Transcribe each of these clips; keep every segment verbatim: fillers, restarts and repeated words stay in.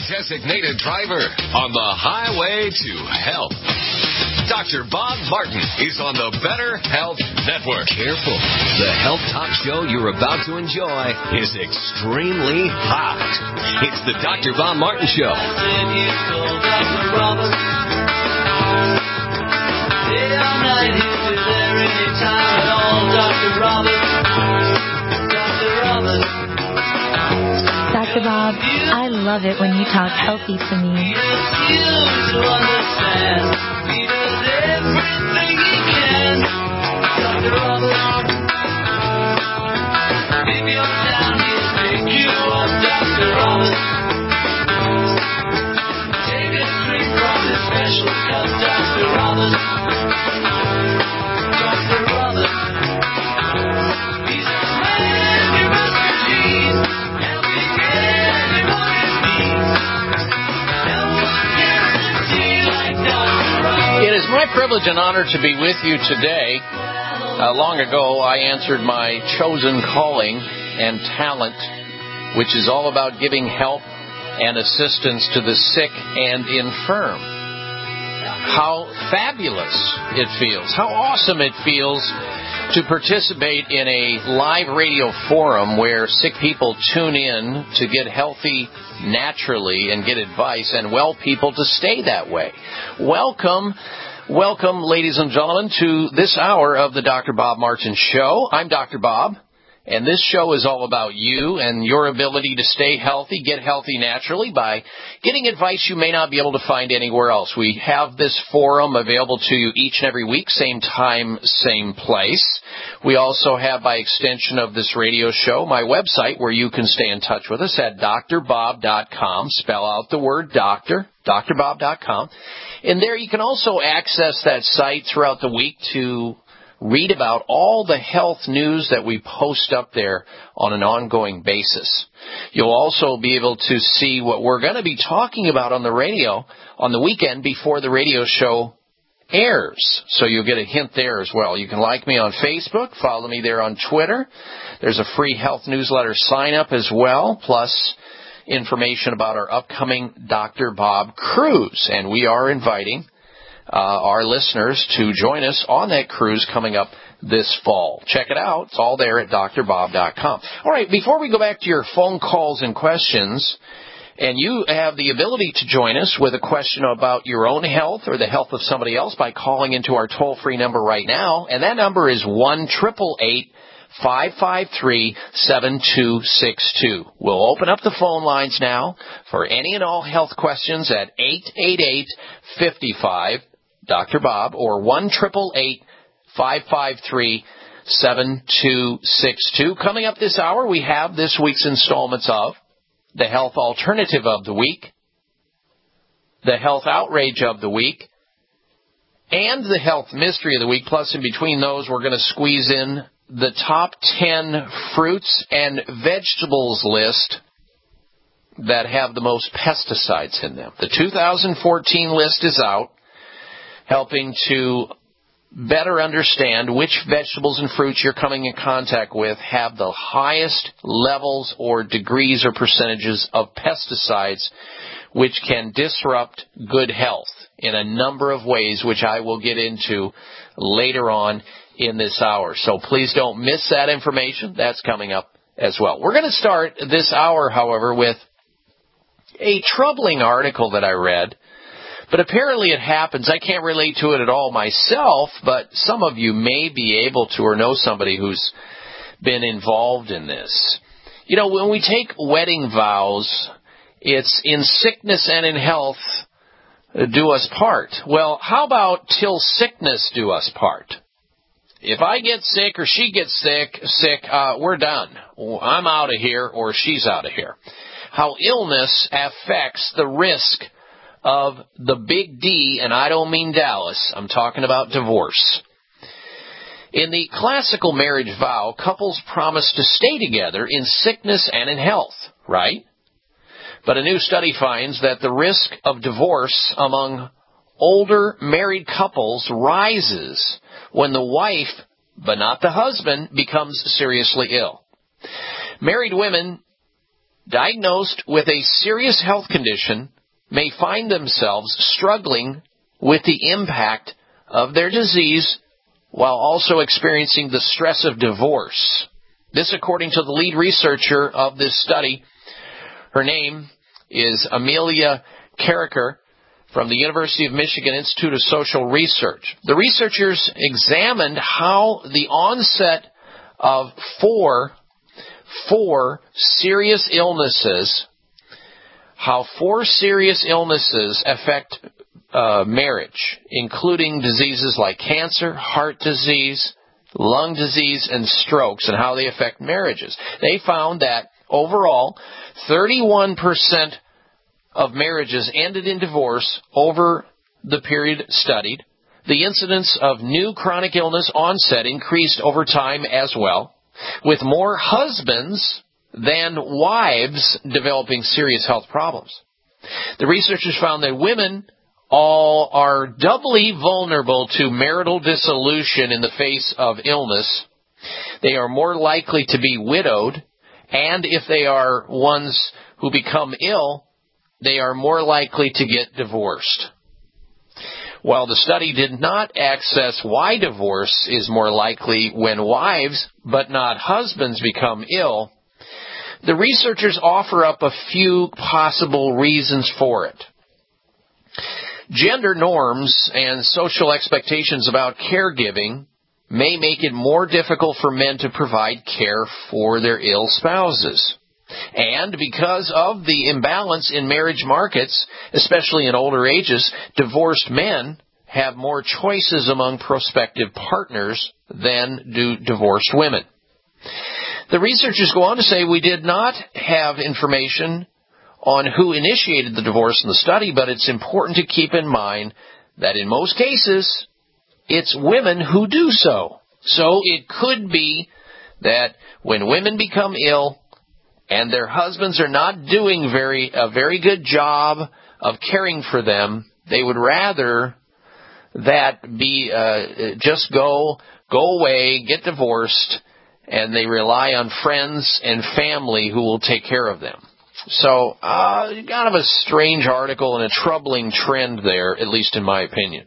designated driver on the highway to health. Doctor Bob Martin is on the Better Health Network. Careful. The health talk show you're about to enjoy is extremely hot. It's the Doctor Bob Martin Show. Doctor Bob, I love it when you talk healthy to me. It is my privilege and honor to be with you today. Uh, long ago, I answered my chosen calling and talent, which is all about giving help and assistance to the sick and infirm. How fabulous it feels. How awesome it feels to participate in a live radio forum where sick people tune in to get healthy naturally and get advice, and well people to stay that way. Welcome, welcome, ladies and gentlemen, to this hour of the Doctor Bob Martin Show. I'm Doctor Bob, and this show is all about you and your ability to stay healthy, get healthy naturally by getting advice you may not be able to find anywhere else. We have this forum available to you each and every week, same time, same place. We also have, by extension of this radio show, my website where you can stay in touch with us at D R bob dot com. Spell out the word doctor, D R bob dot com. And there you can also access that site throughout the week to read about all the health news that we post up there on an ongoing basis. You'll also be able to see what we're going to be talking about on the radio on the weekend before the radio show airs. So you'll get a hint there as well. You can like me on Facebook, follow me there on Twitter. There's a free health newsletter sign up as well, plus information about our upcoming Doctor Bob cruise. And we are inviting uh, our listeners to join us on that cruise coming up this fall. Check it out. It's all there at D R bob dot com. All right, before we go back to your phone calls and questions, and you have the ability to join us with a question about your own health or the health of somebody else by calling into our toll-free number right now, and that number is one eight eight eight, five five three, seven two six two. We'll open up the phone lines now for any and all health questions at eight eight eight, five five, Doctor Bob or one eight eight eight, five five three, seven two six two. Coming up this hour, we have this week's installments of the Health Alternative of the Week, the Health Outrage of the Week, and the Health Mystery of the Week. Plus, in between those, we're going to squeeze in the top ten fruits and vegetables list that have the most pesticides in them. The two thousand fourteen list is out, helping to better understand which vegetables and fruits you're coming in contact with have the highest levels or degrees or percentages of pesticides, which can disrupt good health in a number of ways, which I will get into later on in this hour. So please don't miss that information. That's coming up as well. We're going to start this hour, however, with a troubling article that I read. But apparently it happens. I can't relate to it at all myself, but some of you may be able to or know somebody who's been involved in this. You know, when we take wedding vows, it's in sickness and in health do us part. Well, how about till sickness do us part? If I get sick or she gets sick, sick, uh, we're done. I'm out of here or she's out of here. How illness affects the risk of the big D, and I don't mean Dallas. I'm talking about divorce. In the classical marriage vow, couples promise to stay together in sickness and in health, right? But a new study finds that the risk of divorce among older married couples rises when the wife, but not the husband, becomes seriously ill. Married women diagnosed with a serious health condition may find themselves struggling with the impact of their disease while also experiencing the stress of divorce. This according to the lead researcher of this study. Her name is Amelia Carriker from the University of Michigan Institute of Social Research. The researchers examined how the onset of four, four serious illnesses, how four serious illnesses affect uh, marriage, including diseases like cancer, heart disease, lung disease, and strokes, and how they affect marriages. They found that overall, thirty-one percent of marriages ended in divorce over the period studied. The incidence of new chronic illness onset increased over time as well, with more husbands than wives developing serious health problems. The researchers found that women all are doubly vulnerable to marital dissolution in the face of illness. They are more likely to be widowed, and if they are ones who become ill, they are more likely to get divorced. While the study did not access why divorce is more likely when wives, but not husbands, become ill, the researchers offer up a few possible reasons for it. Gender norms and social expectations about caregiving may make it more difficult for men to provide care for their ill spouses. And because of the imbalance in marriage markets, especially in older ages, divorced men have more choices among prospective partners than do divorced women. The researchers go on to say we did not have information on who initiated the divorce in the study, but it's important to keep in mind that in most cases, it's women who do so. So it could be that when women become ill and their husbands are not doing very a very good job of caring for them, they would rather that be uh, just go go away, get divorced, and they rely on friends and family who will take care of them. So, uh, kind of a strange article and a troubling trend there, at least in my opinion.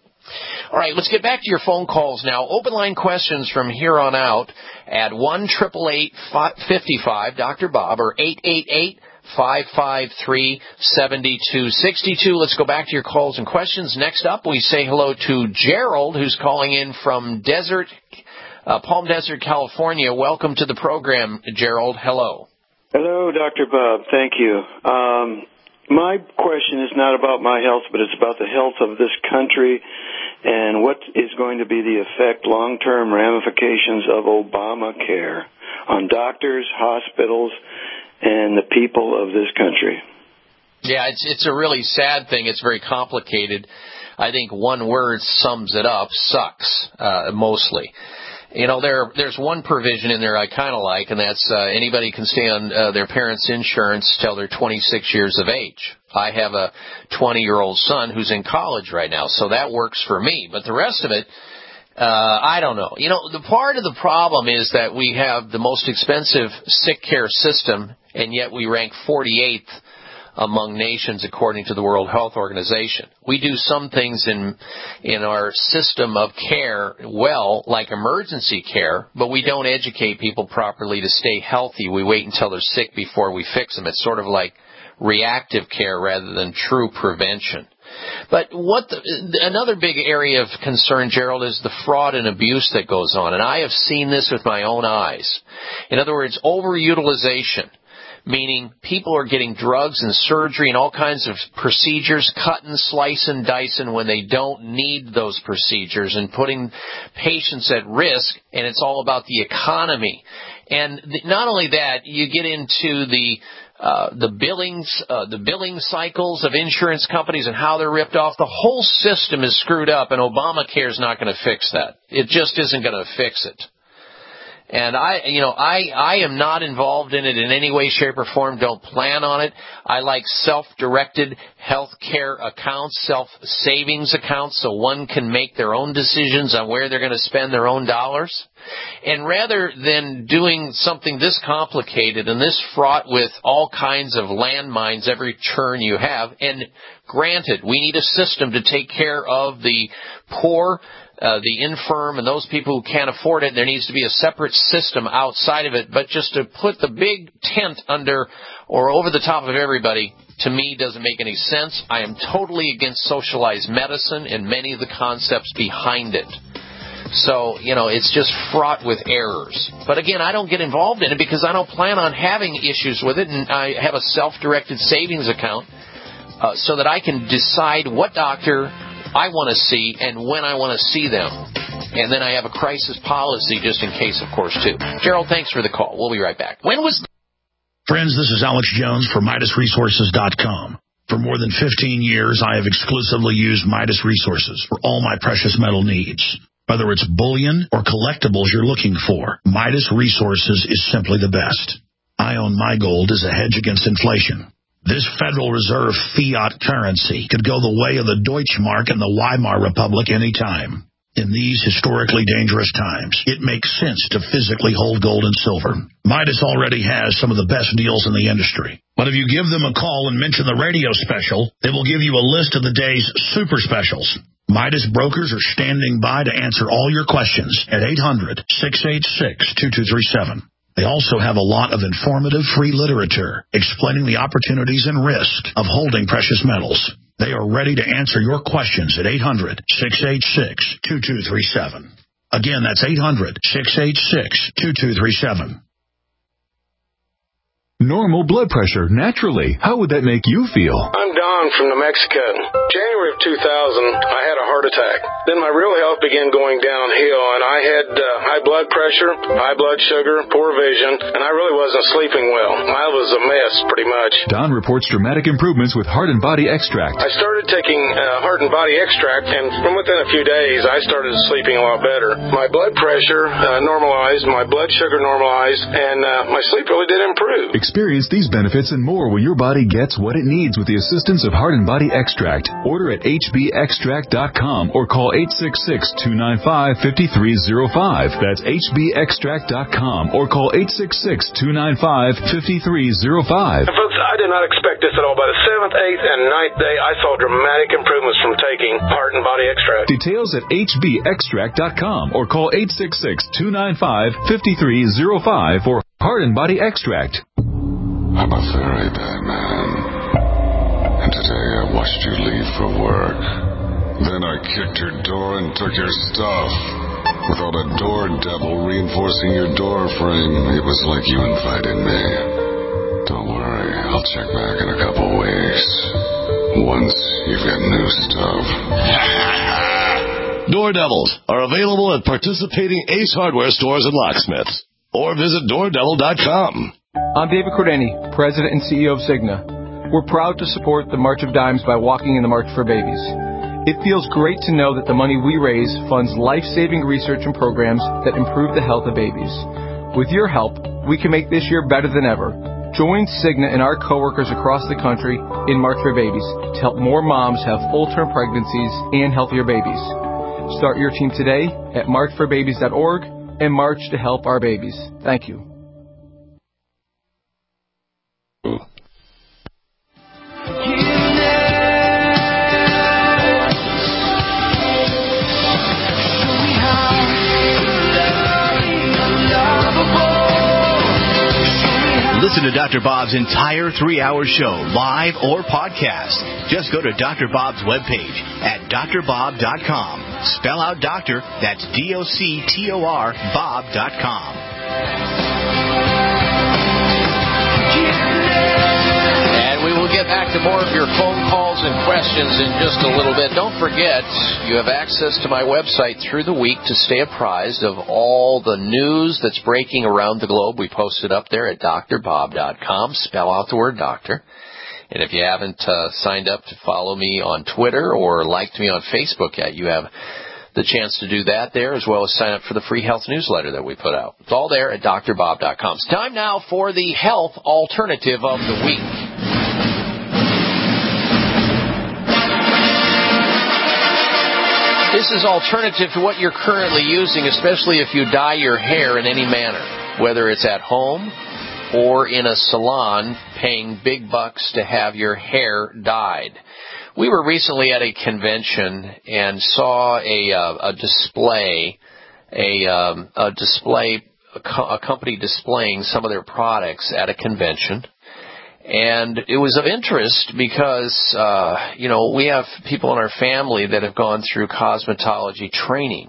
All right, let's get back to your phone calls now. Open line questions from here on out at one eight eight eight, five five, Doctor Bob or eight eight eight, five five three, seven two six two. Let's go back to your calls and questions. Next up, we say hello to Gerald, who's calling in from Desert, uh, Palm Desert, California. Welcome to the program, Gerald. Hello. Hello, Doctor Bob. Thank you. Um, my question is not about my health, but it's about the health of this country and what is going to be the effect, long-term ramifications of Obamacare on doctors, hospitals, and the people of this country. Yeah, it's it's a really sad thing. It's very complicated. I think one word sums it up: sucks, uh, mostly. You know, there there's one provision in there I kind of like, and that's uh, anybody can stay on uh, their parents' insurance till they're twenty-six years of age. I have a twenty-year-old son who's in college right now, so that works for me. But the rest of it, uh, I don't know. You know, the part of the problem is that we have the most expensive sick care system, and yet we rank forty-eighth among nations according to the World Health Organization. We do some things in in our system of care well, like emergency care, but we don't educate people properly to stay healthy. We wait until they're sick before we fix them. It's sort of like reactive care rather than true prevention. But what the, another big area of concern, Gerald, is the fraud and abuse that goes on. And I have seen this with my own eyes. In other words, overutilization. Meaning people are getting drugs and surgery and all kinds of procedures, cutting, slicing, dicing when they don't need those procedures and putting patients at risk, and it's all about the economy. And the, not only that, you get into the uh, the billings, uh, the billing cycles of insurance companies and how they're ripped off. The whole system is screwed up, and Obamacare is not going to fix that. It just isn't going to fix it. And I, you know, I, I am not involved in it in any way, shape, or form. Don't plan on it. I like self-directed health care accounts, self-savings accounts, so one can make their own decisions on where they're going to spend their own dollars. And rather than doing something this complicated and this fraught with all kinds of landmines every turn you have, and granted, we need a system to take care of the poor, Uh, the infirm, and those people who can't afford it. There needs to be a separate system outside of it. But just to put the big tent under or over the top of everybody, to me, doesn't make any sense. I am totally against socialized medicine and many of the concepts behind it. So, you know, it's just fraught with errors. But again, I don't get involved in it because I don't plan on having issues with it, and I have a self-directed savings account uh, so that I can decide what doctor I want to see and when I want to see them. And then I have a crisis policy just in case, of course, too. Gerald, thanks for the call. We'll be right back. When was... Friends, this is Alex Jones for Midas Resources dot com. For more than fifteen years, I have exclusively used Midas Resources for all my precious metal needs. Whether it's bullion or collectibles you're looking for, Midas Resources is simply the best. I own my gold as a hedge against inflation. This Federal Reserve fiat currency could go the way of the Deutschmark and the Weimar Republic any time. In these historically dangerous times, it makes sense to physically hold gold and silver. Midas already has some of the best deals in the industry. But if you give them a call and mention the radio special, they will give you a list of the day's super specials. Midas brokers are standing by to answer all your questions at eight hundred, six eight six, two two three seven. They also have a lot of informative free literature explaining the opportunities and risk of holding precious metals. They are ready to answer your questions at eight hundred, six eight six, two two three seven. Again, that's eight hundred, six eight six, two two three seven. Normal blood pressure, naturally. How would that make you feel? I'm Don from New Mexico. January of two thousand, I had a heart attack. Then my real health began going downhill, and I had uh, high blood pressure, high blood sugar, poor vision, and I really wasn't sleeping well. I was a mess, pretty much. Don reports dramatic improvements with Heart and Body Extract. I started taking uh, Heart and Body Extract, and from within a few days, I started sleeping a lot better. My blood pressure uh, normalized, my blood sugar normalized, and uh, my sleep really did improve. Experience these benefits and more when your body gets what it needs with the assistance of Heart and Body Extract. Order at H B extract dot com or call eight six six, two nine five, five three zero five. That's H B extract dot com or call eight six six, two nine five, five three zero five. And folks, I did not expect this at all. By the seventh, eighth, and ninth day, I saw dramatic improvements from taking Heart and Body Extract. Details at H B extract dot com or call eight six six, two nine five, five three zero five for Heart and Body Extract. I'm a very bad man, and today I watched you leave for work. Then I kicked your door and took your stuff. Without a door devil reinforcing your door frame, it was like you invited me. Don't worry, I'll check back in a couple weeks. Once you've got new stuff. Door devils are available at participating Ace Hardware stores and locksmiths. Or visit door devil dot com. I'm David Cordeni, President and C E O of Cigna. We're proud to support the March of Dimes by walking in the March for Babies. It feels great to know that the money we raise funds life-saving research and programs that improve the health of babies. With your help, we can make this year better than ever. Join Cigna and our coworkers across the country in March for Babies to help more moms have full-term pregnancies and healthier babies. Start your team today at march for babies dot org and march to help our babies. Thank you. Listen to Doctor Bob's entire three-hour show, live or podcast. Just go to Doctor Bob's webpage at doctor bob dot com. Spell out doctor, that's D O C T O R, bob dot com. And we will get back to more of your phone calls and questions in just a little bit. Don't forget, you have access to my website through the week to stay apprised of all the news that's breaking around the globe. We post it up there at doctor bob dot com. Spell out the word doctor. And if you haven't uh, signed up to follow me on Twitter or liked me on Facebook yet, you have the chance to do that there, as well as sign up for the free health newsletter that we put out. It's all there at D R Bob dot com. It's time now for the health alternative of the week. This is alternative to what you're currently using, especially if you dye your hair in any manner, whether it's at home or in a salon paying big bucks to have your hair dyed. We were recently at a convention and saw a, uh, a display, a, um, a display, a, co- a company displaying some of their products at a convention. And it was of interest because, uh, you know, we have people in our family that have gone through cosmetology training.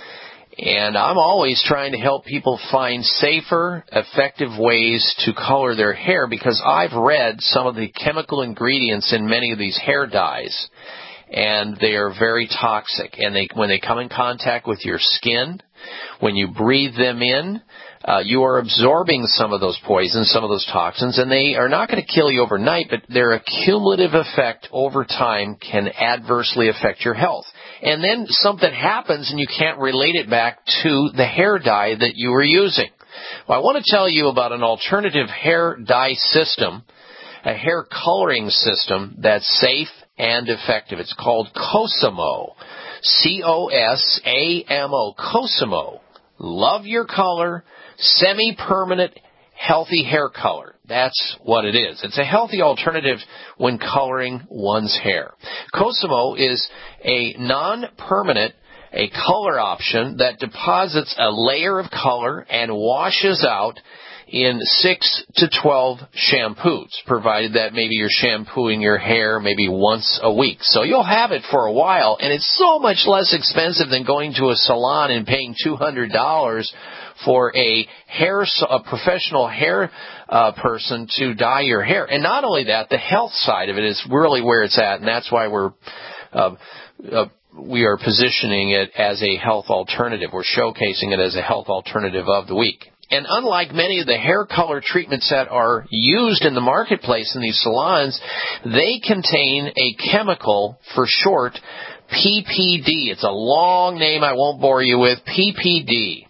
And I'm always trying to help people find safer, effective ways to color their hair because I've read some of the chemical ingredients in many of these hair dyes, and they are very toxic. And they, when they come in contact with your skin, when you breathe them in, uh, you are absorbing some of those poisons, some of those toxins, and they are not going to kill you overnight, but their accumulative effect over time can adversely affect your health. And then something happens and you can't relate it back to the hair dye that you were using. Well, I want to tell you about an alternative hair dye system, a hair coloring system that's safe and effective. It's called Cosimo. C O S A M O. Cosimo. Love your color, semi-permanent, healthy hair color. That's what it is. It's a healthy alternative when coloring one's hair. Cosimo is a non-permanent, a color option that deposits a layer of color and washes out in six to twelve shampoos, provided that maybe you're shampooing your hair maybe once a week. So you'll have it for a while, and it's so much less expensive than going to a salon and paying two hundred dollars for a hair, a professional hair uh, person to dye your hair. And not only that, the health side of it is really where it's at, and that's why we're uh, uh, we are positioning it as a health alternative. We're showcasing it as a health alternative of the week. And unlike many of the hair color treatments that are used in the marketplace in these salons, they contain a chemical, for short, P P D. It's a long name I won't bore you with, P P D.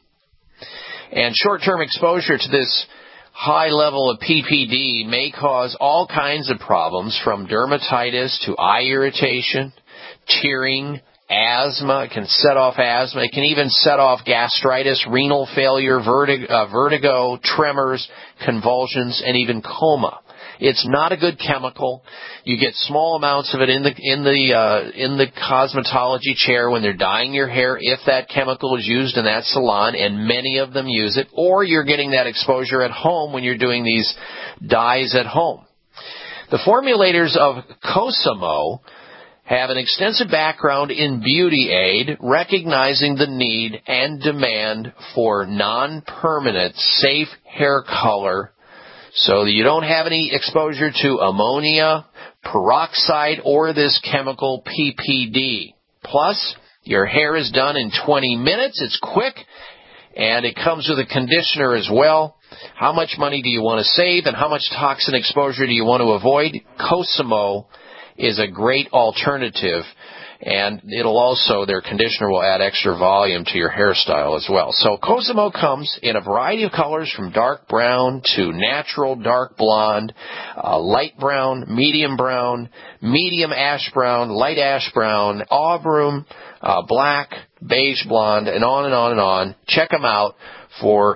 And short-term exposure to this high level of P P D may cause all kinds of problems, from dermatitis to eye irritation, tearing, asthma. It can set off asthma. It can even set off gastritis, renal failure, vertig- uh, vertigo, tremors, convulsions, and even coma. It's not a good chemical. You get small amounts of it in the in the uh, in the cosmetology chair when they're dyeing your hair, if that chemical is used in that salon, and many of them use it. Or you're getting that exposure at home when you're doing these dyes at home. The formulators of Cosimo have an extensive background in beauty aid, recognizing the need and demand for non-permanent, safe hair color so that you don't have any exposure to ammonia, peroxide, or this chemical P P D. Plus, your hair is done in twenty minutes. It's quick, and it comes with a conditioner as well. How much money do you want to save, and how much toxin exposure do you want to avoid? Cosimo is a great alternative, and it'll also, their conditioner will add extra volume to your hairstyle as well. So Cosimo comes in a variety of colors, from dark brown to natural dark blonde, uh, light brown, medium brown, medium ash brown, light ash brown, auburn, uh, black, beige blonde, and on and on and on. Check them out for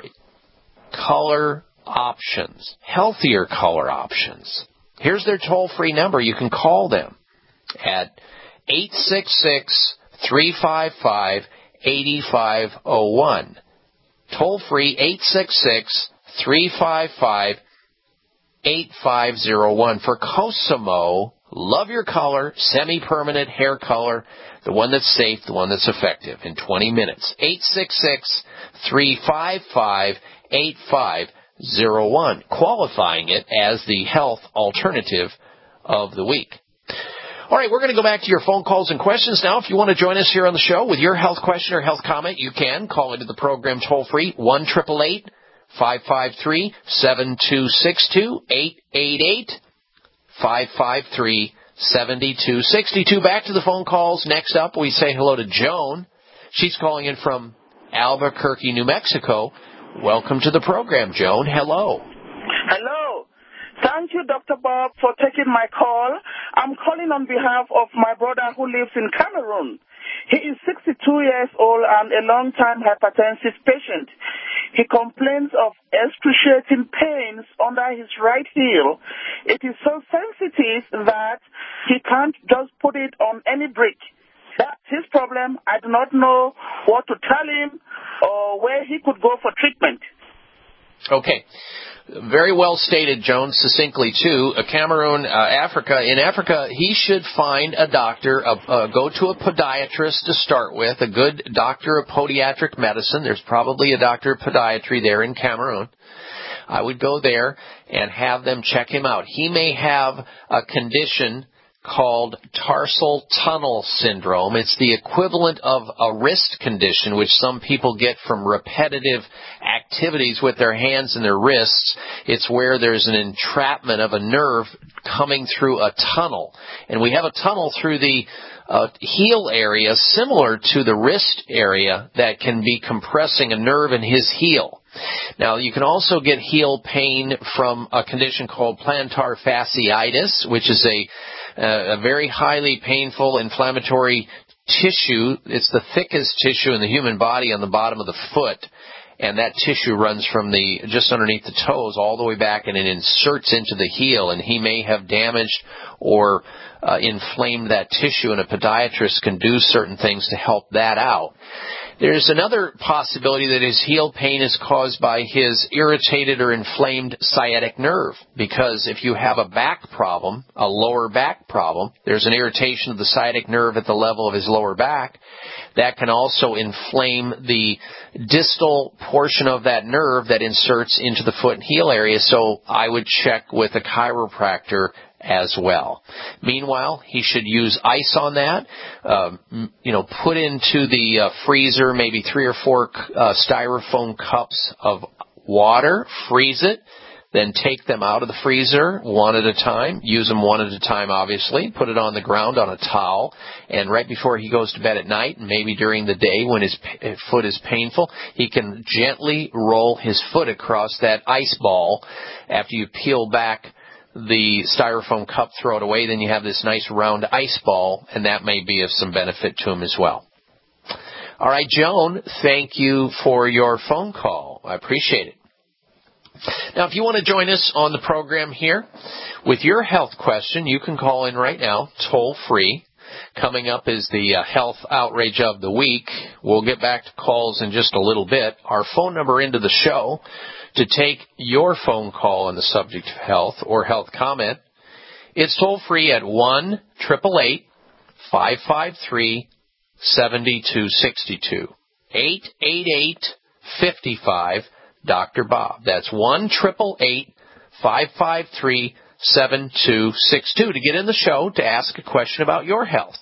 color options, healthier color options. Here's their toll-free number. You can call them at eight six six, three five five, eight five zero one. Toll-free, eight six six, three five five, eight five zero one. For Cosimo, love your color, semi-permanent hair color, the one that's safe, the one that's effective, in twenty minutes. eight six six, three five five, eight five zero one, qualifying it as the health alternative of the week. All right, we're going to go back to your phone calls and questions now. If you want to join us here on the show with your health question or health comment, you can call into the program toll-free, one eight eight eight, five five three, seven two six two, eight eight eight, five five three, seven two six two. Back to the phone calls. Next up, we say hello to Joan. She's calling in from Albuquerque, New Mexico. Welcome to the program, Joan. Hello. Hello. Thank you, Doctor Bob, for taking my call. I'm calling on behalf of my brother who lives in Cameroon. He is sixty-two years old and a long-time hypertensive patient. He complains of excruciating pains under his right heel. It is so sensitive that he can't just put it on any brick. That's his problem. I do not know what to tell him or where he could go for treatment. Okay. Very well stated, Joan, succinctly, too. Uh, Cameroon, uh, Africa. In Africa, he should find a doctor, uh, uh, go to a podiatrist to start with, a good doctor of podiatric medicine. There's probably a doctor of podiatry there in Cameroon. I would go there and have them check him out. He may have a condition called tarsal tunnel syndrome. It's the equivalent of a wrist condition, which some people get from repetitive activities with their hands and their wrists. It's where there's an entrapment of a nerve coming through a tunnel. And we have a tunnel through the uh, heel area similar to the wrist area that can be compressing a nerve in his heel. Now, you can also get heel pain from a condition called plantar fasciitis, which is a Uh, a very highly painful inflammatory tissue. It's the thickest tissue in the human body on the bottom of the foot, and that tissue runs from the just underneath the toes all the way back, and it inserts into the heel, and he may have damaged or uh, inflamed that tissue, and a podiatrist can do certain things to help that out. There's another possibility that his heel pain is caused by his irritated or inflamed sciatic nerve, because if you have a back problem, a lower back problem, there's an irritation of the sciatic nerve at the level of his lower back. That can also inflame the distal portion of that nerve that inserts into the foot and heel area, so I would check with a chiropractor as well. Meanwhile, he should use ice on that, um, you know, put into the uh, freezer maybe three or four uh, styrofoam cups of water, freeze it, then take them out of the freezer one at a time, use them one at a time, obviously, put it on the ground on a towel, and right before he goes to bed at night, and maybe during the day when his p- foot is painful, he can gently roll his foot across that ice ball. After you peel back the styrofoam cup, throw it away, then you have this nice round ice ball, and that may be of some benefit to him as well. All right, Joan, thank you for your phone call. I appreciate it. Now, if you want to join us on the program here with your health question, you can call in right now, toll free. Coming up is the uh, health outrage of the week. We'll get back to calls in just a little bit. Our phone number into the show to take your phone call on the subject of health or health comment, it's toll free at one eight eight eight, five five three, seven two six two. eight eight eight, five five, Doctor Bob. That's one eight eight eight, five five three, seven two six two to get in the show to ask a question about your health.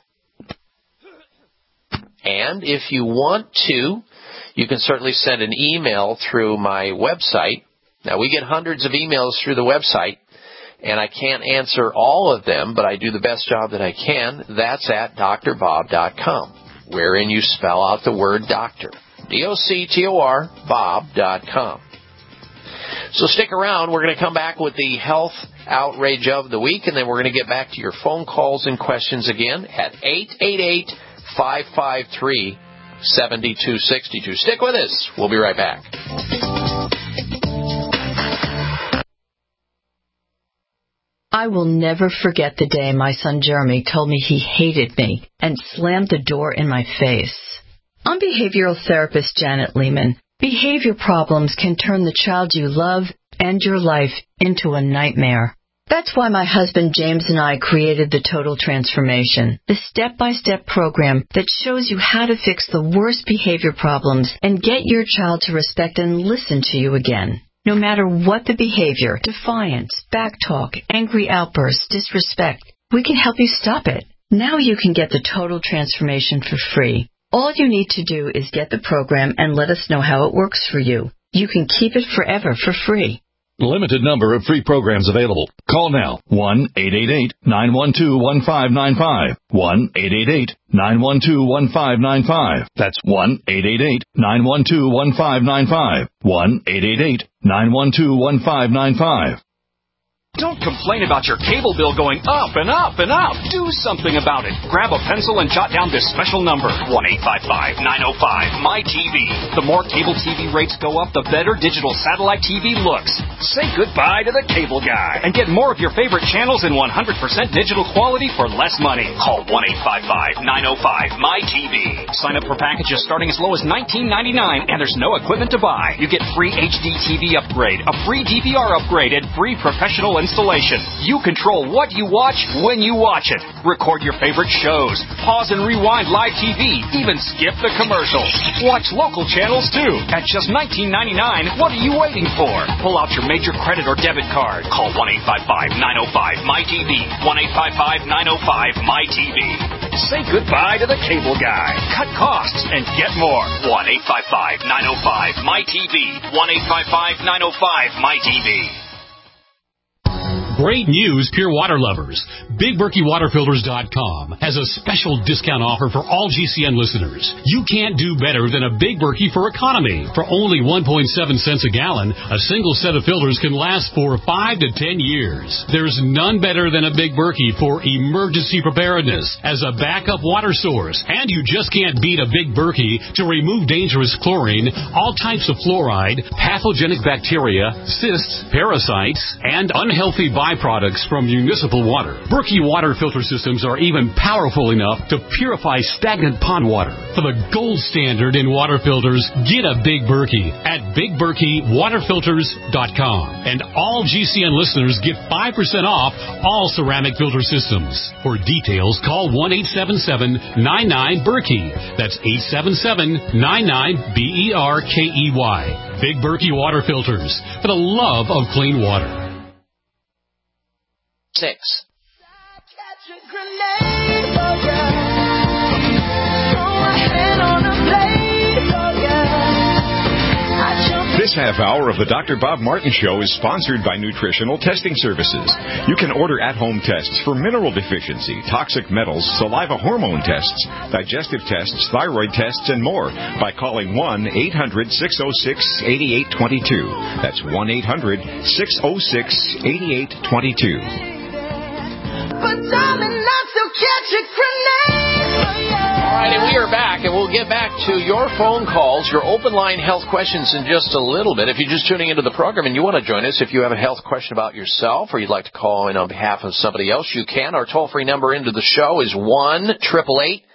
And if you want to, you can certainly send an email through my website. Now, we get hundreds of emails through the website, and I can't answer all of them, but I do the best job that I can. That's at D R bob dot com, wherein you spell out the word doctor. D O C T O R, Bob dot com. So stick around. We're going to come back with the health outrage of the week, and then we're going to get back to your phone calls and questions again at eight eight eight, five five three, seven two six two. Stick with us. We'll be right back. I will never forget the day my son Jeremy told me he hated me and slammed the door in my face. I'm behavioral therapist Janet Lehman. Behavior problems can turn the child you love and your life into a nightmare. That's why my husband James and I created the Total Transformation, the step-by-step program that shows you how to fix the worst behavior problems and get your child to respect and listen to you again. No matter what the behavior, defiance, backtalk, angry outbursts, disrespect, we can help you stop it. Now you can get the Total Transformation for free. All you need to do is get the program and let us know how it works for you. You can keep it forever for free. Limited number of free programs available. Call now. one eight eight eight, nine one two, one five nine five. one eight eight eight, nine one two, one five nine five. That's one eight eight eight, nine one two, one five nine five. one eight eight eight, nine one two, one five nine five. Don't complain about your cable bill going up and up and up. Do something about it. Grab a pencil and jot down this special number, one eight five five, nine oh five, M Y T V. The more cable T V rates go up, the better digital satellite T V looks. Say goodbye to the cable guy and get more of your favorite channels in one hundred percent digital quality for less money. Call one eight five five, nine oh five, M Y T V. Sign up for packages starting as low as nineteen ninety-nine, and there's no equipment to buy. You get free H D T V upgrade, a free D V R upgrade, and free professional installation. You control what you watch when you watch it. Record your favorite shows. Pause and rewind live T V. Even skip the commercials. Watch local channels too. At just nineteen ninety-nine, what are you waiting for? Pull out your major credit or debit card. Call one eight five five, nine oh five, M Y T V. one eight five five, nine oh five, M Y T V. Say goodbye to the cable guy. Cut costs and get more. one eight five five, nine oh five, M Y T V. one eight five five, nine oh five, M Y T V. Great news, pure water lovers. Big Berkey Water Filters dot com has a special discount offer for all G C N listeners. You can't do better than a Big Berkey for economy. For only one point seven cents a gallon, a single set of filters can last for five to ten years. There's none better than a Big Berkey for emergency preparedness as a backup water source. And you just can't beat a Big Berkey to remove dangerous chlorine, all types of fluoride, pathogenic bacteria, cysts, parasites, and unhealthy byproducts from municipal water. Berkey water filter systems are even powerful enough to purify stagnant pond water. For the gold standard in water filters, get a Big Berkey at Big Berkey Water Filters dot com. And all G C N listeners get five percent off all ceramic filter systems. For details, call one eight seven seven, nine nine, Berkey. That's eight seven seven, nine nine, B E R K E Y. Big Berkey Water Filters, for the love of clean water. Six. This half hour of the Doctor Bob Martin Show is sponsored by Nutritional Testing Services. You can order at-home tests for mineral deficiency, toxic metals, saliva hormone tests, digestive tests, thyroid tests, and more by calling one eight hundred, six oh six, eight eight two two. That's one eight hundred, six oh six, eight eight two two. But darling, not to catch a grenade. All right, and we are back, and we'll get back to your phone calls, your open line health questions in just a little bit. If you're just tuning into the program and you want to join us, if you have a health question about yourself or you'd like to call in on behalf of somebody else, you can. Our toll-free number into the show is one eight eight eight,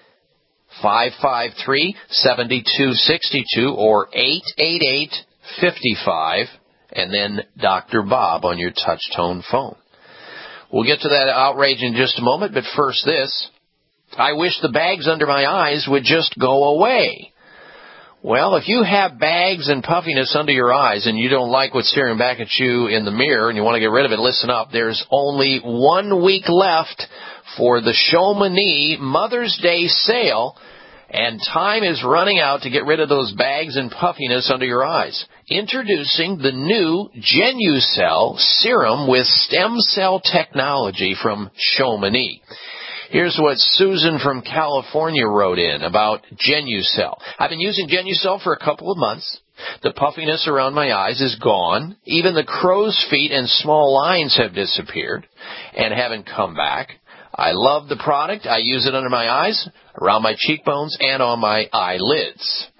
five five three, seven two six two or eight eight eight, five five, and then Doctor Bob on your touch-tone phone. We'll get to that outrage in just a moment, but first this. I wish the bags under my eyes would just go away. Well, if you have bags and puffiness under your eyes and you don't like what's staring back at you in the mirror and you want to get rid of it, listen up. There's only one week left for the Chamonix Mother's Day sale, and time is running out to get rid of those bags and puffiness under your eyes. Introducing the new Genucell serum with stem cell technology from Chamonix. Here's what Susan from California wrote in about Genucell. I've been using Genucell for a couple of months. The puffiness around my eyes is gone. Even the crow's feet and small lines have disappeared and haven't come back. I love the product. I use it under my eyes, around my cheekbones, and on my eyelids.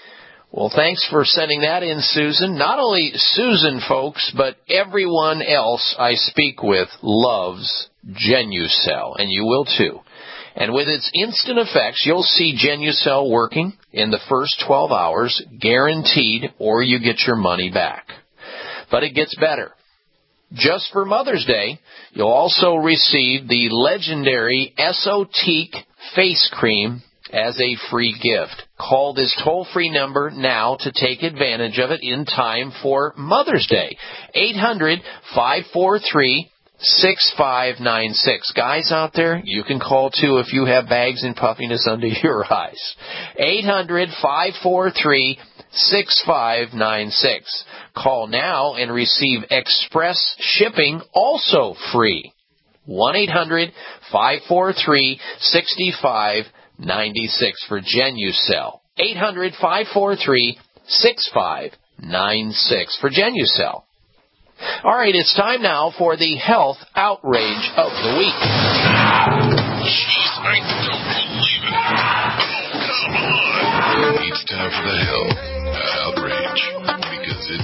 Well, thanks for sending that in, Susan. Not only Susan, folks, but everyone else I speak with loves Genucell, and you will too. And with its instant effects, you'll see Genucell working in the first twelve hours, guaranteed, or you get your money back. But it gets better. Just for Mother's Day, you'll also receive the legendary Esotique face cream as a free gift. Call this toll-free number now to take advantage of it in time for Mother's Day. eight hundred, five four three, six five nine six. Guys out there, you can call too if you have bags and puffiness under your eyes. eight hundred, five four three, six five nine six. Call now and receive express shipping, also free. one eight hundred five four three six five nine six for Genucel. eight hundred five four three six five nine six for Genucel. All right, it's time now for the health outrage of the week. Jeez, I don't believe it. Come on. It's time for the health outrage, because it's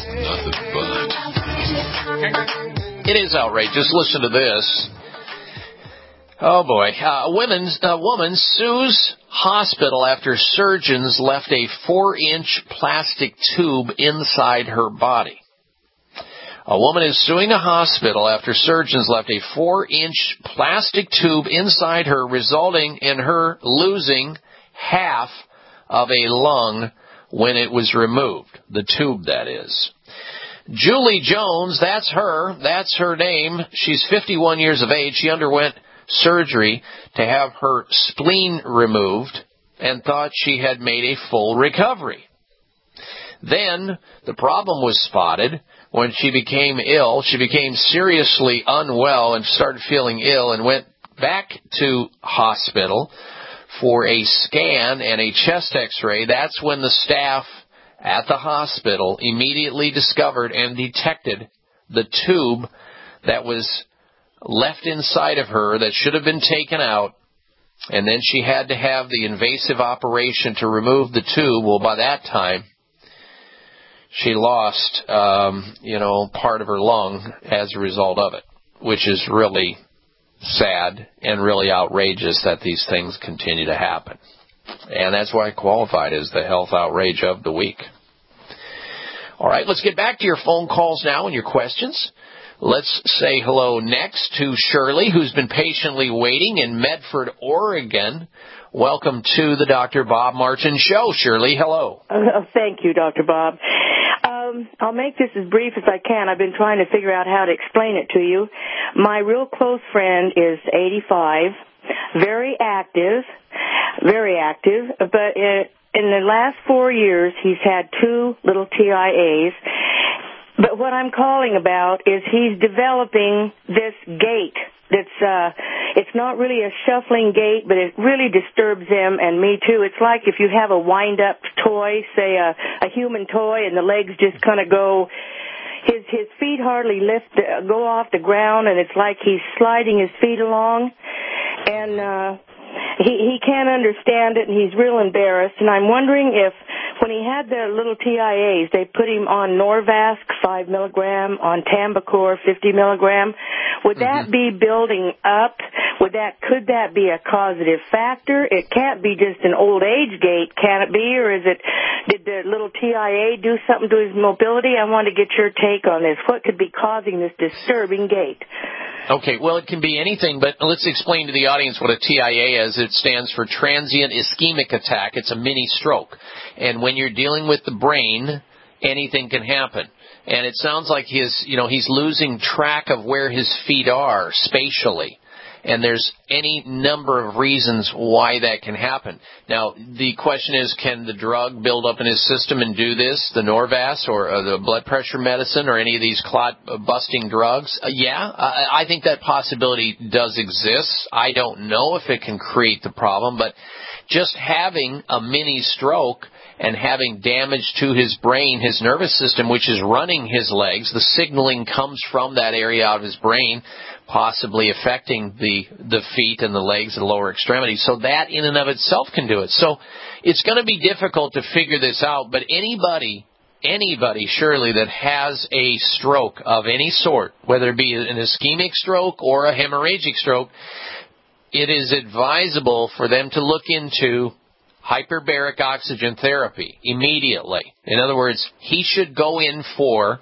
nothing but. It is outrageous. Listen to this. Oh, boy. Uh, a, women's, a woman sues hospital after surgeons left a four-inch plastic tube inside her body. A woman is suing a hospital after surgeons left a four-inch plastic tube inside her, resulting in her losing half of a lung when it was removed. The tube, that is. Julie Jones, that's her. That's her name. She's fifty-one years of age. She underwent surgery to have her spleen removed and thought she had made a full recovery. Then the problem was spotted when she became ill. She became seriously unwell and started feeling ill and went back to hospital for a scan and a chest x-ray. That's when the staff at the hospital immediately discovered and detected the tube that was left inside of her that should have been taken out, and then she had to have the invasive operation to remove the tube. Well, by that time, she lost, um, you know, part of her lung as a result of it, which is really sad and really outrageous that these things continue to happen. And that's why I qualified as the health outrage of the week. All right, let's get back to your phone calls now and your questions. Let's say hello next to Shirley, who's been patiently waiting in Medford, Oregon. Welcome to the Doctor Bob Martin Show. Shirley, hello. Uh, thank you, Doctor Bob. Um, I'll make this as brief as I can. I've been trying to figure out how to explain it to you. My real close friend is eighty-five, very active, very active, but in, in the last four years he's had two little T I As. But what I'm calling about is he's developing this gait that's, uh, it's not really a shuffling gait, but it really disturbs him and me too. It's like if you have a wind-up toy, say a, a human toy, and the legs just kind of go, his, his feet hardly lift, uh, go off the ground, and it's like he's sliding his feet along. And, uh, He, he can't understand it, and he's real embarrassed. And I'm wondering if, when he had the little T I As, they put him on Norvasc five milligram, on Tambacor fifty milligram. Would that mm-hmm. be building up? Would that could that be a causative factor? It can't be just an old age gait, can it be? Or is it? Did the little T I A do something to his mobility? I want to get your take on this. What could be causing this disturbing gait? Okay, well, it can be anything, but let's explain to the audience what a T I A is. It stands for transient ischemic attack. It's a mini stroke. And when you're dealing with the brain, anything can happen. And it sounds like his, you know, he's losing track of where his feet are spatially. And there's any number of reasons why that can happen. Now, the question is, can the drug build up in his system and do this, the Norvasc or uh, the blood pressure medicine or any of these clot-busting drugs? Uh, yeah, I, I think that possibility does exist. I don't know if it can create the problem, but just having a mini stroke and having damage to his brain, his nervous system, which is running his legs, the signaling comes from that area of his brain, possibly affecting the the feet and the legs and the lower extremities. So that in and of itself can do it. So it's going to be difficult to figure this out, but anybody, anybody surely that has a stroke of any sort, whether it be an ischemic stroke or a hemorrhagic stroke, it is advisable for them to look into hyperbaric oxygen therapy immediately. In other words, he should go in for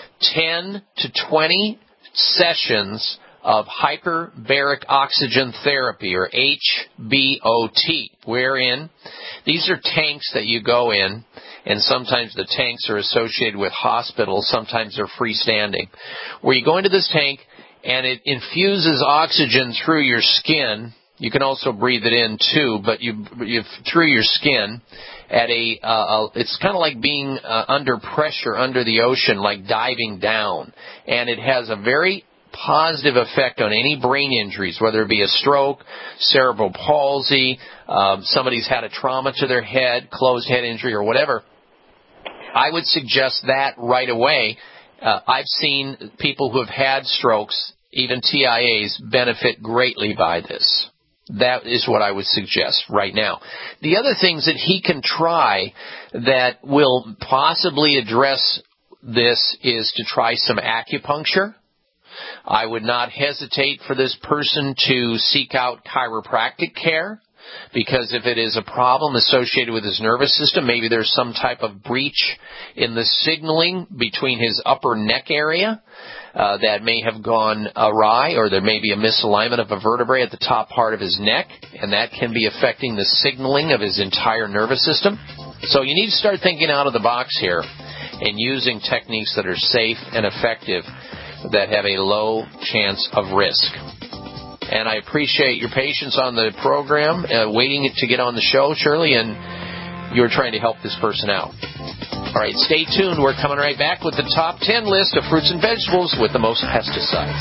ten to twenty sessions of hyperbaric oxygen therapy, or H B O T, wherein these are tanks that you go in, and sometimes the tanks are associated with hospitals, sometimes they're freestanding, where you go into this tank and it infuses oxygen through your skin, You can also breathe it in, too, but you, you through your skin at a, uh, a it's kind of like being uh, under pressure under the ocean, like diving down. And it has a very positive effect on any brain injuries, whether it be a stroke, cerebral palsy, um, somebody's had a trauma to their head, closed head injury, or whatever. I would suggest that right away. Uh, I've seen people who have had strokes, even T I As, benefit greatly by this. That is what I would suggest right now. The other things that he can try that will possibly address this is to try some acupuncture. I would not hesitate for this person to seek out chiropractic care, because if it is a problem associated with his nervous system, maybe there's some type of breach in the signaling between his upper neck area uh, that may have gone awry, or there may be a misalignment of a vertebrae at the top part of his neck, and that can be affecting the signaling of his entire nervous system. So you need to start thinking out of the box here and using techniques that are safe and effective that have a low chance of risk. And I appreciate your patience on the program, uh, waiting to get on the show, Shirley, and you're trying to help this person out. All right, stay tuned. We're coming right back with the top ten list of fruits and vegetables with the most pesticides.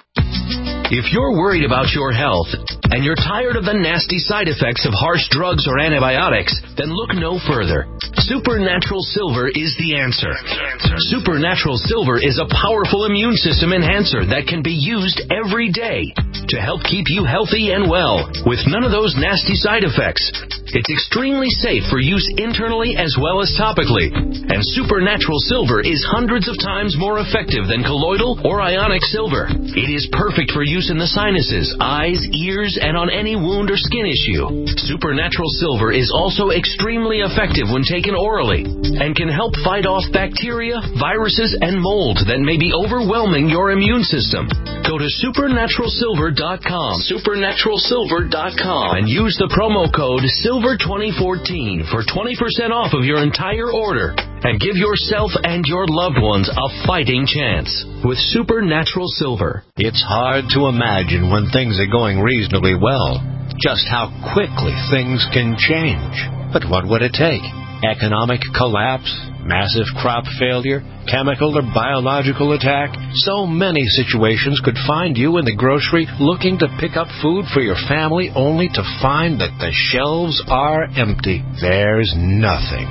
If you're worried about your health and you're tired of the nasty side effects of harsh drugs or antibiotics, then look no further. Supernatural Silver is the answer. Supernatural Silver is a powerful immune system enhancer that can be used every day to help keep you healthy and well with none of those nasty side effects. It's extremely safe for use internally as well as topically. And Supernatural Silver is hundreds of times more effective than colloidal or ionic silver. It is perfect for use in the sinuses, eyes, ears, and on any wound or skin issue. Supernatural Silver is also extremely effective when taken orally and can help fight off bacteria, viruses, and mold that may be overwhelming your immune system. Go to supernatural silver dot com, supernatural silver dot com, and use the promo code silver twenty fourteen for twenty percent off of your entire order. And give yourself and your loved ones a fighting chance with Supernatural Silver. It's hard to imagine when things are going reasonably well, just how quickly things can change. But what would it take? Economic collapse? Massive crop failure? Chemical or biological attack? So many situations could find you in the grocery looking to pick up food for your family only to find that the shelves are empty. There's nothing.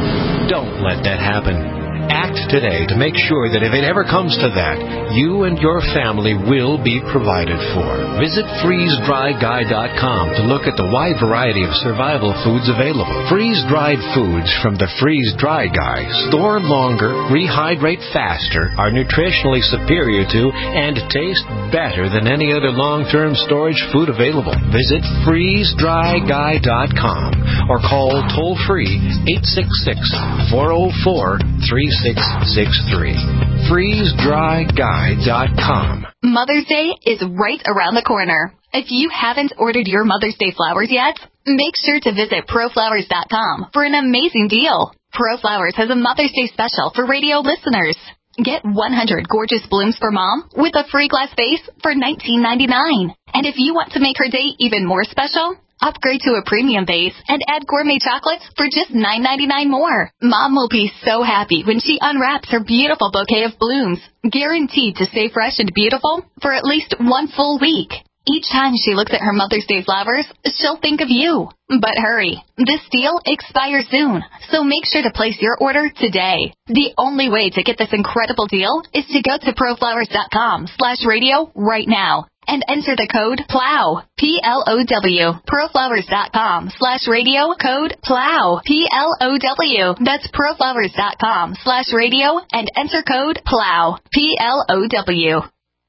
Don't let that happen. Act today to make sure that if it ever comes to that, you and your family will be provided for. Visit freeze dry guy dot com to look at the wide variety of survival foods available. Freeze-dried foods from the Freeze Dry Guy store longer, rehydrate faster, are nutritionally superior to, and taste better than any other long-term storage food available. Visit freeze dry guy dot com or call toll-free eight six six, four oh four, three six six three. freeze dry guy dot com. Mother's Day is right around the corner. If you haven't ordered your Mother's Day flowers yet, make sure to visit pro flowers dot com for an amazing deal. ProFlowers has a Mother's Day special for radio listeners. Get one hundred gorgeous blooms for Mom with a free glass vase for nineteen ninety-nine. And if you want to make her day even more special, upgrade to a premium vase and add gourmet chocolates for just nine ninety-nine more. Mom will be so happy when she unwraps her beautiful bouquet of blooms, guaranteed to stay fresh and beautiful for at least one full week. Each time she looks at her Mother's Day flowers, she'll think of you. But hurry, this deal expires soon, so make sure to place your order today. The only way to get this incredible deal is to go to pro flowers dot com slash radio right now and enter the code PLOW, P L O W, pro flowers dot com slash radio, code PLOW, P L O W. That's pro flowers dot com slash radio and enter code PLOW, P L O W.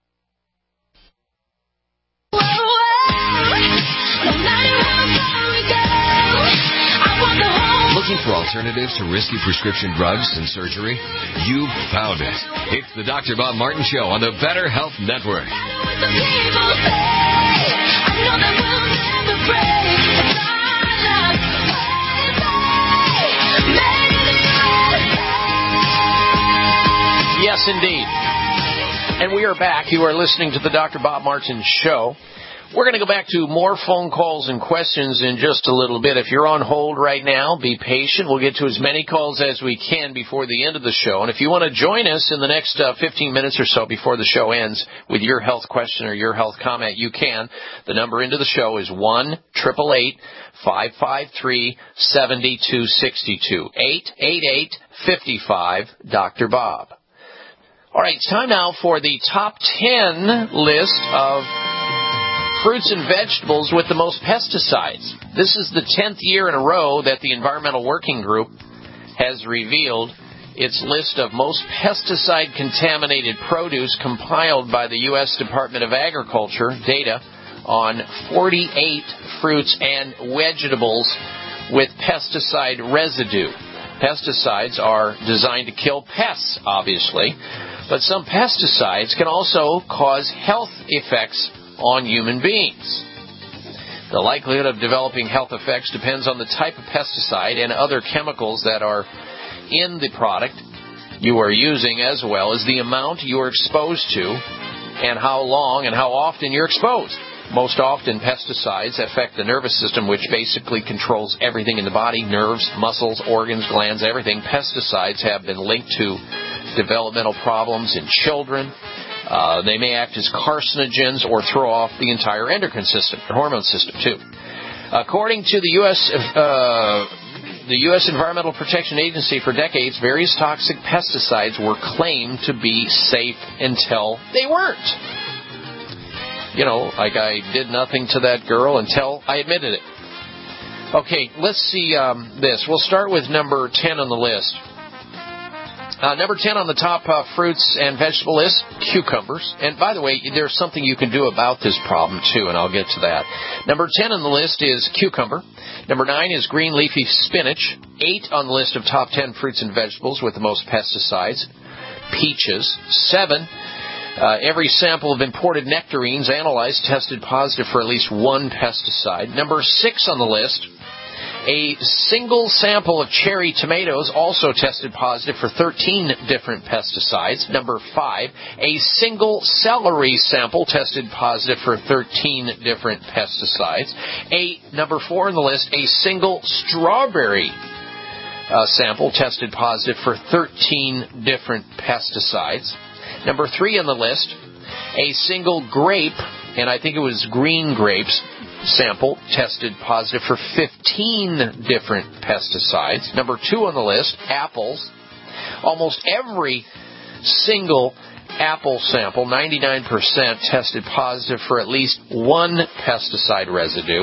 Looking for alternatives to risky prescription drugs and surgery? You've found it. It's the Doctor Bob Martin Show on the Better Health Network. Yes, indeed. And we are back. You are listening to the Doctor Bob Martin Show. We're going to go back to more phone calls and questions in just a little bit. If you're on hold right now, be patient. We'll get to as many calls as we can before the end of the show. And if you want to join us in the next uh, fifteen minutes or so before the show ends with your health question or your health comment, you can. The number into the show is one eight eight eight, five five three, seven two six two. eight eight eight, five five, Doctor Bob. All right, it's time now for the top ten list of fruits and vegetables with the most pesticides. This is the tenth year in a row that the Environmental Working Group has revealed its list of most pesticide-contaminated produce compiled by the U S Department of Agriculture data on forty-eight fruits and vegetables with pesticide residue. Pesticides are designed to kill pests, obviously, but some pesticides can also cause health effects on human beings. The likelihood of developing health effects depends on the type of pesticide and other chemicals that are in the product you are using, as well as the amount you are exposed to and how long and how often you're exposed. Most often, pesticides affect the nervous system, which basically controls everything in the body, nerves, muscles, organs, glands, everything. Pesticides have been linked to developmental problems in children. Uh, they may act as carcinogens or throw off the entire endocrine system, the hormone system, too. According to the U S Uh, the U S Environmental Protection Agency, for decades, various toxic pesticides were claimed to be safe until they weren't. You know, like I did nothing to that girl until I admitted it. Okay, let's see um, this. We'll start with number ten on the list. Uh, number ten on the top uh, fruits and vegetable list, cucumbers. And by the way, there's something you can do about this problem, too, and I'll get to that. Number ten on the list is cucumber. Number nine is green leafy spinach. Eight on the list of top ten fruits and vegetables with the most pesticides, peaches. Seven, uh, every sample of imported nectarines analyzed tested positive for at least one pesticide. Number six on the list, a single sample of cherry tomatoes also tested positive for thirteen different pesticides. Number five, a single celery sample tested positive for thirteen different pesticides. A, number four on the list, a single strawberry uh, sample tested positive for thirteen different pesticides. Number three on the list, a single grape, and I think it was green grapes, sample tested positive for fifteen different pesticides. Number two on the list, apples. Almost every single apple sample, ninety-nine percent, tested positive for at least one pesticide residue.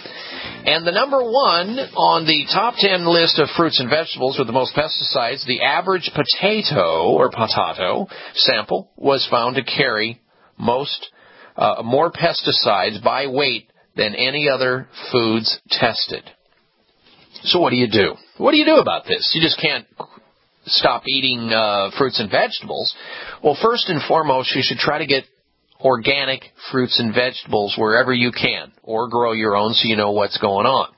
And the number one on the top ten list of fruits and vegetables with the most pesticides, the average potato or potato sample was found to carry most uh, more pesticides by weight than any other foods tested. So what do you do? What do you do about this? You just can't stop eating uh, fruits and vegetables. Well, first and foremost, you should try to get organic fruits and vegetables wherever you can, or grow your own so you know what's going on.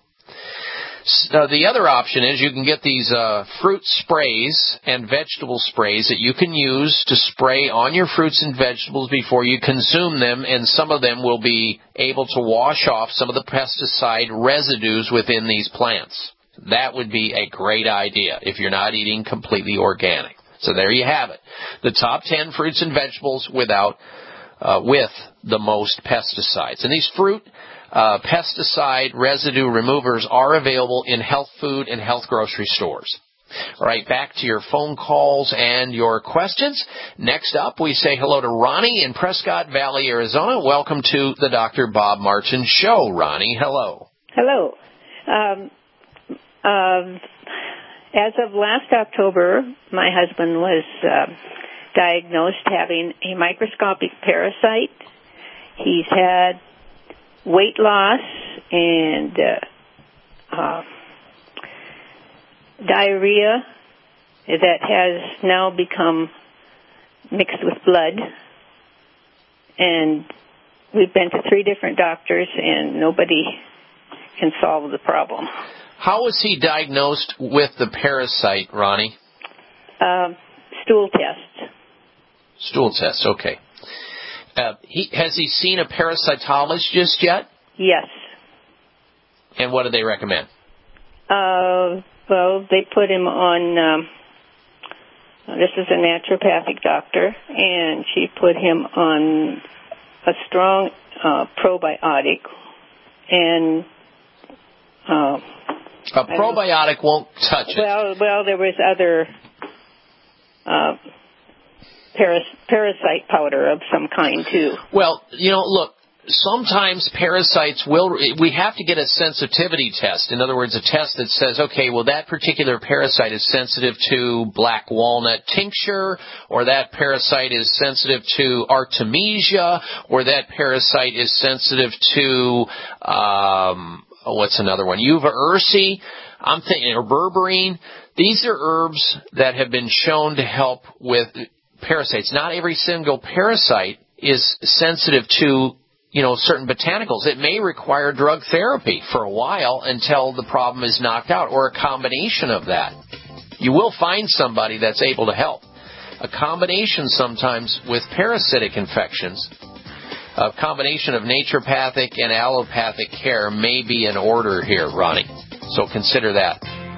Uh, the other option is you can get these uh, fruit sprays and vegetable sprays that you can use to spray on your fruits and vegetables before you consume them, and some of them will be able to wash off some of the pesticide residues within these plants. That would be a great idea if you're not eating completely organic. So there you have it. The top ten fruits and vegetables without, uh, with the most pesticides. And these fruit Uh, pesticide residue removers are available in health food and health grocery stores. All right, back to your phone calls and your questions. Next up, we say hello to Ronnie in Prescott Valley, Arizona. Welcome to the Doctor Bob Martin Show. Ronnie, hello. Hello. Um, uh, as of last October, my husband was uh, diagnosed having a microscopic parasite. He's had weight loss and uh, uh, diarrhea that has now become mixed with blood. And we've been to three different doctors, and nobody can solve the problem. How was he diagnosed with the parasite, Ronnie? Uh, stool test. Stool test, okay. Uh, he, has he seen a parasitologist yet? Yes. And what do they recommend? Uh, well, they put him on, um, this is a naturopathic doctor, and she put him on a strong uh, probiotic, and uh, a probiotic won't touch it. Well, well, there was other uh, paras- parasite powder of some kind too. Well, you know, look. Sometimes parasites will, we have to get a sensitivity test. In other words, a test that says, okay, well, that particular parasite is sensitive to black walnut tincture, or that parasite is sensitive to Artemisia, or that parasite is sensitive to, um, what's another one? Uva ursi. I'm thinking, or berberine. These are herbs that have been shown to help with parasites. Not every single parasite is sensitive to you know, certain botanicals. It may require drug therapy for a while until the problem is knocked out, or a combination of that. You will find somebody that's able to help. A combination sometimes with parasitic infections, a combination of naturopathic and allopathic care may be in order here, Ronnie. So consider that.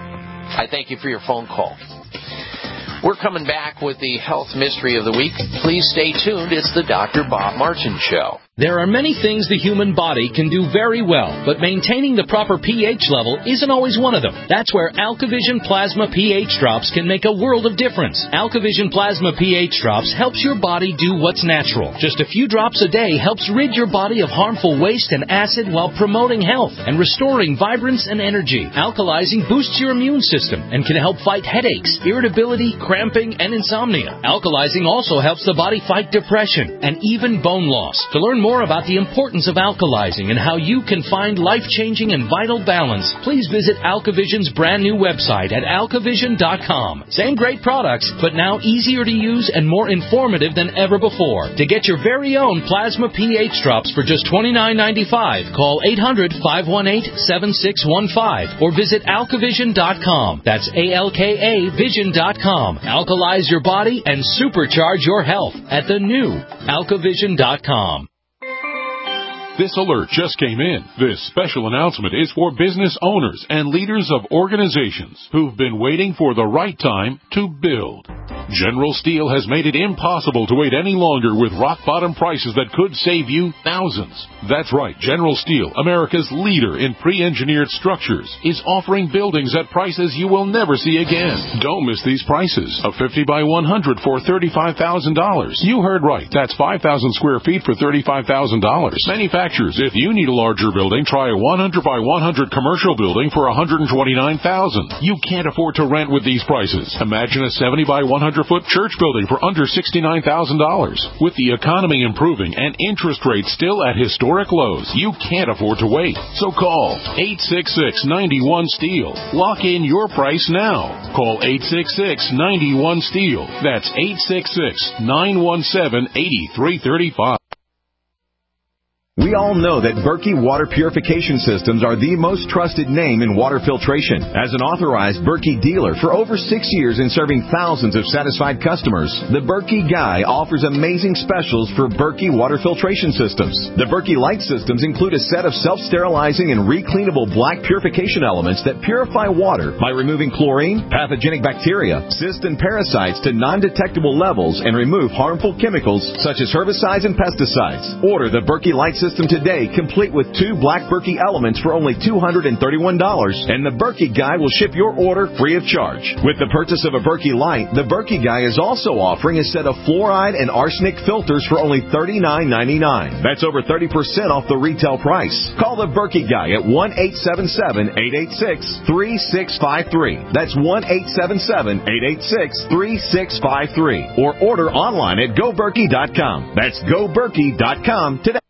I thank you for your phone call. We're coming back with the health mystery of the week. Please stay tuned. It's the Doctor Bob Martin Show. There are many things the human body can do very well, but maintaining the proper pH level isn't always one of them. That's where AlkaVision Plasma pH Drops can make a world of difference. AlkaVision Plasma pH Drops helps your body do what's natural. Just a few drops a day helps rid your body of harmful waste and acid while promoting health and restoring vibrance and energy. Alkalizing boosts your immune system and can help fight headaches, irritability, cramping, and insomnia. Alkalizing also helps the body fight depression and even bone loss. To learn more about the importance of alkalizing and how you can find life-changing and vital balance, please visit AlkaVision's brand new website at alkavision dot com. Same great products, but now easier to use and more informative than ever before. To get your very own Plasma pH Drops for just twenty-nine ninety-five, call eight hundred, five one eight, seven six one five or visit alkavision dot com. That's A L K A vision dot com. Alkalize your body and supercharge your health at the new alkavision dot com. This alert just came in. This special announcement is for business owners and leaders of organizations who've been waiting for the right time to build. General Steel has made it impossible to wait any longer with rock-bottom prices that could save you thousands. That's right. General Steel, America's leader in pre-engineered structures, is offering buildings at prices you will never see again. Don't miss these prices. A fifty by one hundred for thirty-five thousand dollars. You heard right. That's five thousand square feet for thirty-five thousand dollars. Manufacturers, if you need a larger building, try a one hundred by one hundred commercial building for one hundred twenty-nine thousand dollars. You can't afford to rent with these prices. Imagine a seventy by one hundred foot church building for under sixty-nine thousand dollars. With the economy improving and interest rates still at historic lows, you can't afford to wait. So call eight six six, nine one, STEEL. Lock in your price now. Call eight six six, nine one, STEEL. That's eight six six, nine one seven, eight three three five. We all know that Berkey Water Purification Systems are the most trusted name in water filtration. As an authorized Berkey dealer for over six years and serving thousands of satisfied customers, the Berkey Guy offers amazing specials for Berkey Water Filtration Systems. The Berkey Light Systems include a set of self-sterilizing and recleanable black purification elements that purify water by removing chlorine, pathogenic bacteria, cysts, and parasites to non-detectable levels and remove harmful chemicals such as herbicides and pesticides. Order the Berkey Light System today, complete with two black Berkey elements for only two hundred thirty-one dollars, and the Berkey Guy will ship your order free of charge. With the purchase of a Berkey Light, the Berkey Guy is also offering a set of fluoride and arsenic filters for only thirty-nine ninety-nine. That's over thirty percent off the retail price. Call the Berkey Guy at one eight seven seven, eight eight six, three six five three. That's one eight seven seven, eight eight six, three six five three. Or order online at go berkey dot com. That's go berkey dot com today.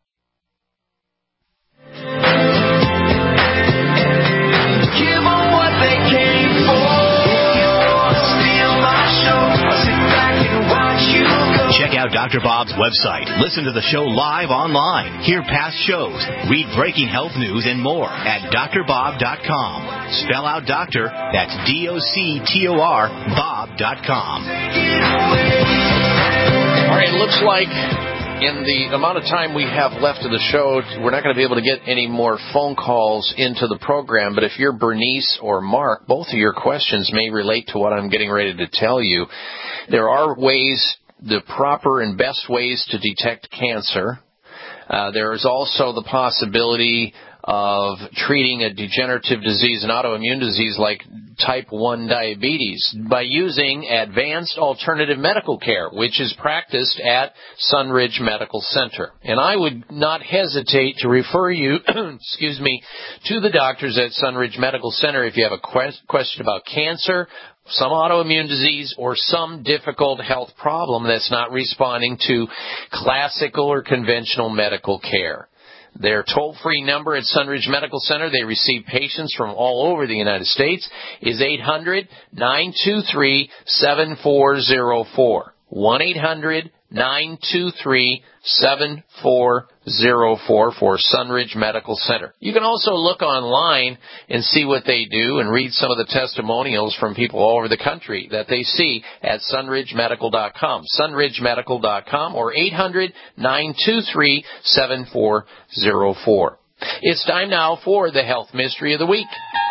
Check out Doctor Bob's website. Listen to the show live online. Hear past shows. Read breaking health news and more at dr bob dot com. Spell out doctor. That's D O C T O R Bob dot com. All right, it looks like In the amount of time we have left of the show, we're not going to be able to get any more phone calls into the program, but if you're Bernice or Mark, both of your questions may relate to what I'm getting ready to tell you. There are ways, the proper and best ways to detect cancer. Uh, there is also the possibility of treating a degenerative disease, an autoimmune disease like type one diabetes, by using advanced alternative medical care, which is practiced at Sunridge Medical Center. And I would not hesitate to refer you, excuse me, to the doctors at Sunridge Medical Center if you have a que- question about cancer, some autoimmune disease, or some difficult health problem that's not responding to classical or conventional medical care. Their toll-free number at Sunridge Medical Center, they receive patients from all over the United States, is eight hundred, nine two three, seven four zero four. one eight hundred, nine two three, seven four zero four for Sunridge Medical Center. You can also look online and see what they do and read some of the testimonials from people all over the country that they see at sunridge medical dot com, sunridge medical dot com, or eight hundred, nine two three, seven four zero four. It's time now for the Health Mystery of the Week.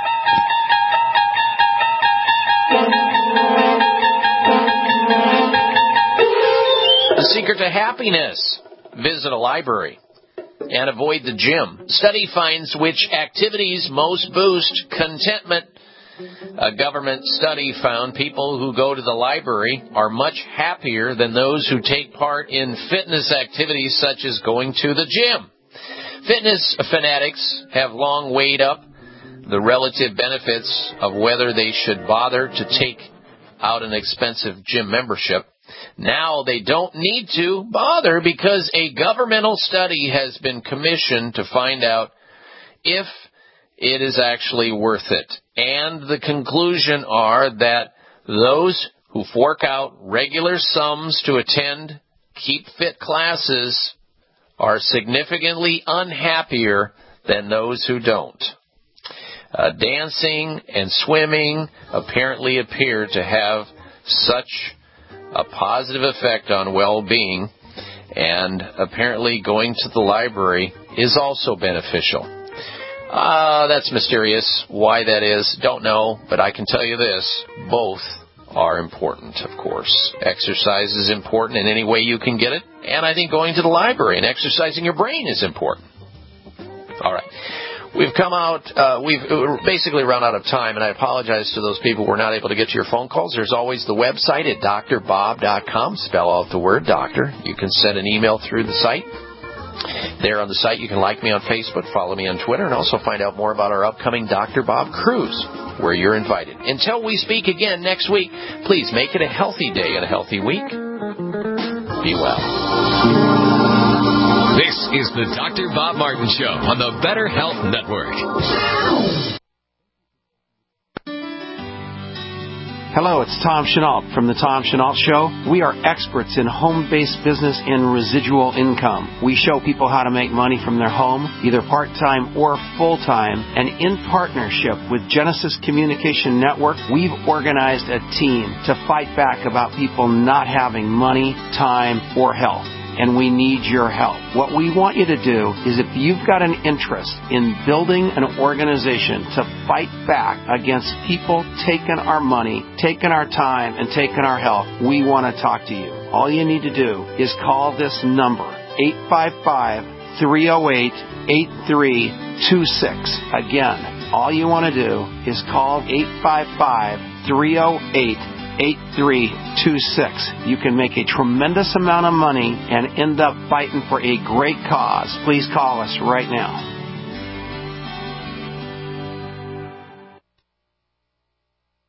The secret to happiness: visit a library and avoid the gym. Study finds which activities most boost contentment. A government study found people who go to the library are much happier than those who take part in fitness activities such as going to the gym. Fitness fanatics have long weighed up the relative benefits of whether they should bother to take out an expensive gym membership. Now they don't need to bother because a governmental study has been commissioned to find out if it is actually worth it. And the conclusion are that those who fork out regular sums to attend Keep Fit classes are significantly unhappier than those who don't. Uh, dancing and swimming apparently appear to have such a positive effect on well-being, and apparently going to the library is also beneficial. Uh, that's mysterious. Why that is, don't know, but I can tell you this: both are important, of course. Exercise is important in any way you can get it, and I think going to the library and exercising your brain is important. All right. We've come out, uh, we've basically run out of time, and I apologize to those people who were not able to get to your phone calls. There's always the website at D R bob dot com. Spell out the word doctor. You can send an email through the site. There on the site, you can like me on Facebook, follow me on Twitter, and also find out more about our upcoming Doctor Bob Cruise, where you're invited. Until we speak again next week, please make it a healthy day and a healthy week. Be well. This is the Doctor Bob Martin Show on the Better Health Network. Hello, it's Tom Chenault from The Tom Chenault Show. We are experts in home-based business and residual income. We show people how to make money from their home, either part-time or full-time. And in partnership with Genesis Communication Network, we've organized a team to fight back about people not having money, time, or health. And we need your help. What we want you to do is, if you've got an interest in building an organization to fight back against people taking our money, taking our time, and taking our health, we want to talk to you. All you need to do is call this number, eight five five, three oh eight, eight three two six. Again, all you want to do is call eight five five, three oh eight, eight three two six. You can make a tremendous amount of money and end up fighting for a great cause. Please call us right now.